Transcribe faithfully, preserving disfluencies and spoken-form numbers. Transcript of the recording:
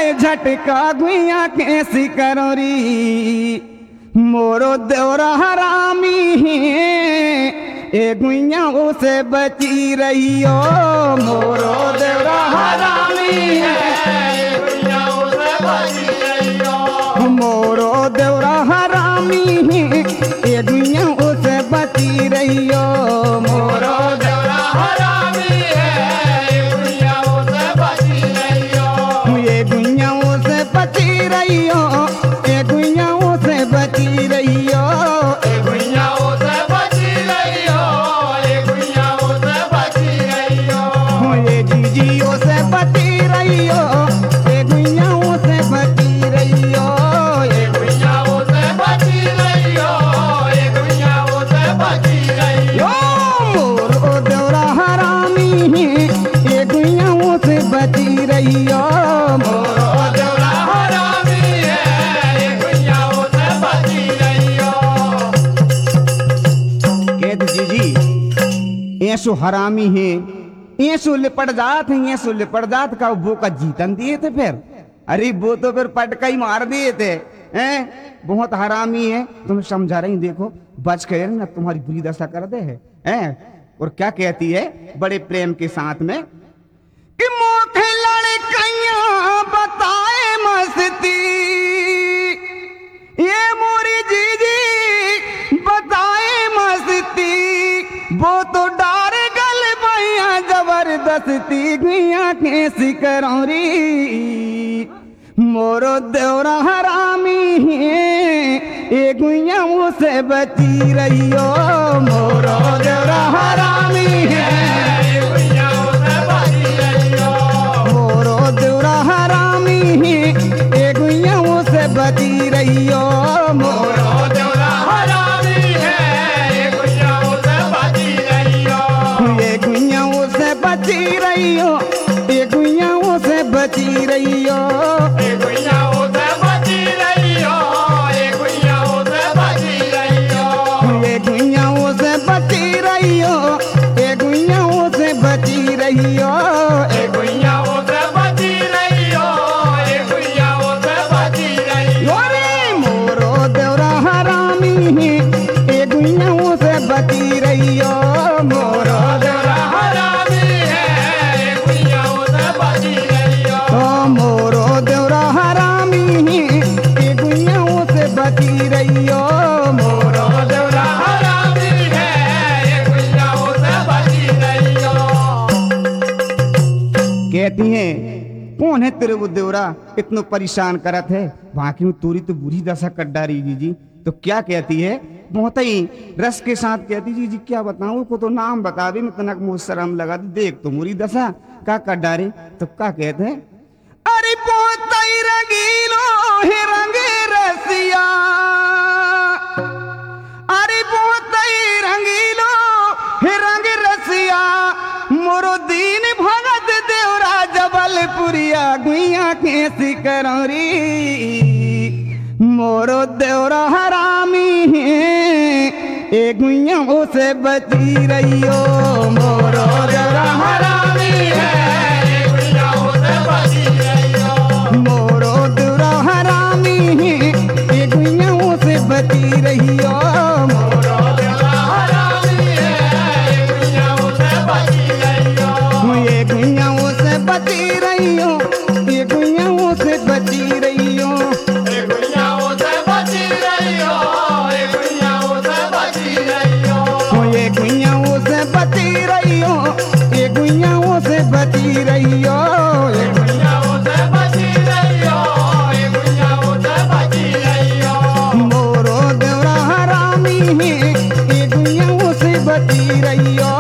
झटका गुइया कैसी करोरी मोरो देवरा हरामी ए गुइया उसे बची रहियो मोरो देवरा हरामी है गुइया उसे बची रहियो मोरो देवरा हरामी ए गुइया उसे बची रहियो मोरो देवरा हरामी है गुइया उसे बची रहियो ये गुइया उसे बची रहियो ए गुइया उसे बची रहियो ए गुइया उसे बची रहियो ए गुइया उसे बची रहियो ये जीजी उसे बची रहियो ए गुइया उसे बची रहियो ए गुइया उसे बची रहियो ए गुइया उसे बची रहियो मोरो देवरा हरामी ए गुइया उसे बची रहियो मोरो देवरा हरामी है ए गुइया उसे बची रहियो कहत जीजी ऐसो हरामी है ऐसो लिपट जात है ऐसो लिपट जात का वो का जीतन दिए थे फिर अरे वो तो फिर पटका ही मार दिए थे हैं बहुत हरामी है तुम्हें समझा रही देखो बच के ना तुम्हारी बुरी दशा कर दे है हैं और क्या कहती है बड़े प्रेम के साथ में कि मोखे लड़कैया बताए मस्ती ये मोरी जीजी बताए मस्ती वो तो डार गल भैया जबरदस्ती गुइया कैसी करौरी मोरो देवरा हरामी ए गुइया उसे बची रहियो मोरो देवरा हरामी है गुइया उसे बची रहियो मोरो देवरा हरामी ए गुइया उसे बची रहियो मोरो देवरा हरामी है गुइया उसे बची रहियो ये गुइया उसे बची रहियो ए गुइया उसे बची रहियो ए गुइया उसे बची रहियो ए गुइया उसे बची रहियो ए गुइया उसे बची रहियो ए गुइया उसे बची रहियो ए गुइया उसे बची रहियो ए गुइया उसे बची रहियो रे मोरो देवरा हरामी ए गुइया उसे बची रहियो मोरो देवरा हरामी है ए गुइया उसे बची रहियो मोरो देवरा हरामी ए गुइया उसे बची रहियो मोरो देवरा हरामी है ए गुइया उसे बची रहियो कहती हैं कौन है तेरे वो देवरा इतना परेशान करत है बाकी में तोरी तो बुरी दशा कर डारी जी जी तो क्या कहती है बहुत ही रस के साथ कहती जी जी क्या बताऊं को तो नाम बता दे मैं तनक मुँह शर्म लगा दे देख तो मुरी दशा का कर डारे तो क्या कहते हैं अरे बहुत ही रंगीलो है रंगे रसिया अरे बहुत ही रंगीलो है रंग रसिया मोरो दीन भगत देवरा जबलपुरिया गुइया कैसी करौरी मोरो देवरा हरामी ए गुइया उसे बची रहियो मोरो देवरा हरामी है गुइया उसे बची रहियो मोरो देवरा हरामी ए गुइया उसे बची रहियो मोरो देवरा हरामी है गुइया उसे बची रहियो ये गुइया उसे बची रहियो ये गुइया उसे बची रहियो ए गुइया उसे बची रहियो ए गुइया उसे बची रहियो ये गुइया उसे बची रहियो ए गुइया उसे बची रहियो ए गुइया उसे बची रहियो ए गुइया उसे बची रहियो मोरो देवरा हरामी ए गुइया उसे बची रहियो